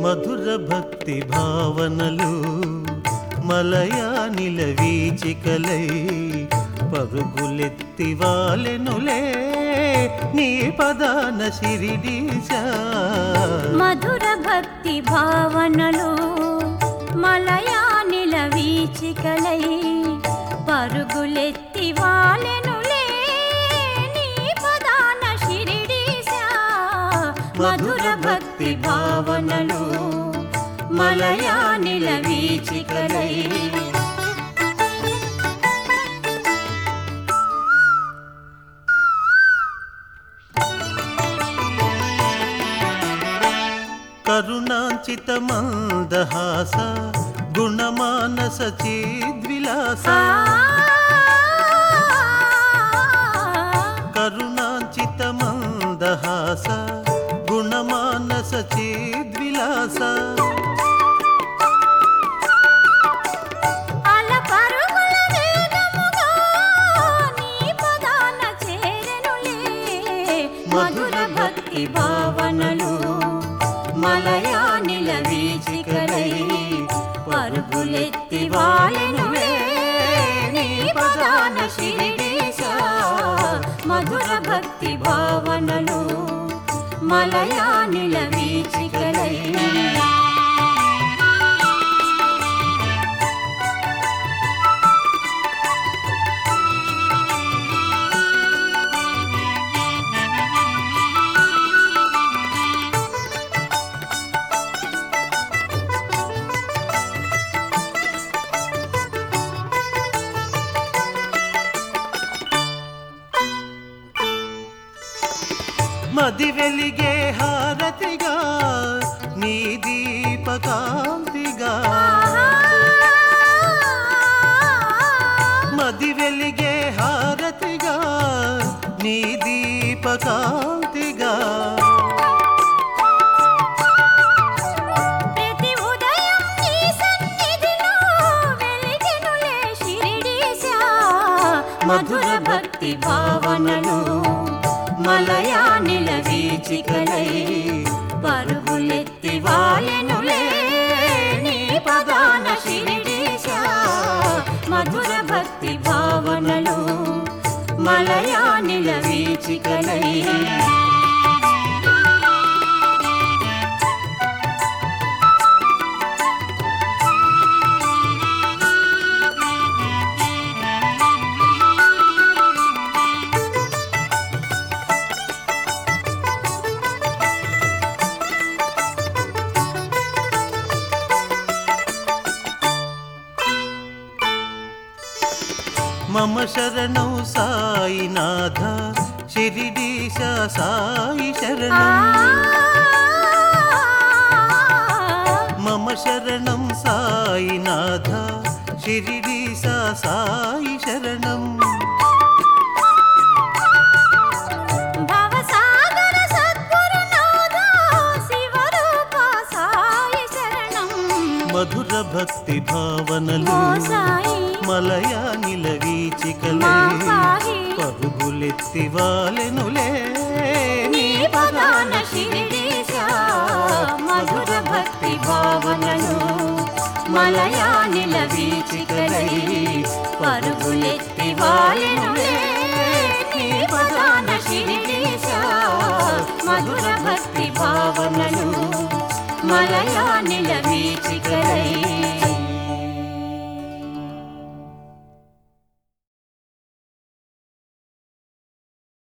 మధుర భక్తి భావనలు మలయానిల వీచికలై పరుగులెత్తి వాలెనులే నీ పదాన శిరిడీశ. మధుర భక్తి భావనలు మలయానిల వీచికలై పరుగులెత్తి వాలెనులే నీ పదాన శిరిడీశ. మధుర భక్తి భావనలు మలయానిల వీచికలై కరుణాంచిత మందహాస గుణమానస చిద్విలాస. కరుణాంచిత మందహాస గుణమానస చిద్విలాస. మధుర భక్తి భావనలు మలయానిల వీచికలై పరుగులెత్తి వాలెనులే నీ పదాన శిరిడీశ. మధుర భక్తి భావనలు మలయానిల వీచికలై మది వెలిగే హారతిగా నీ దీపకాంతిగా. మది వెలిగే హారతిగా నీ దీపకాంతిగా. ప్రతి ఉదయం నీ సన్నిధిలో వెలిగెనులే శిరిడీశ. మధుర భక్తి భావనలు మలయానిల వీచికలై పరుగులెత్తి వాలెనులే నీ పదాన శిరిడీశ. మధుర భక్తి భావనలు మలయానిల వీచికలై మమ శరణం సాయినాథ శిరిడీశ సాయి శరణం. మమ శరణం సాయినాథ శిరిడీశ సాయి శరణం. భవసాగర సద్గురునాథ శివరూప సాయి శరణం. మధుర భక్తి భావనలు మలయానిల వీచికలై పరుగులెత్తి వాలెనులే నీ పదాన శిరిడీశ. మధుర భక్తి భావనలు మలయానిల వీచికలై పరుగులెత్తి వాలెనులే నీ పదాన శిరిడీశ. మధుర భక్తి భావనలు మలయానిల వీచికలై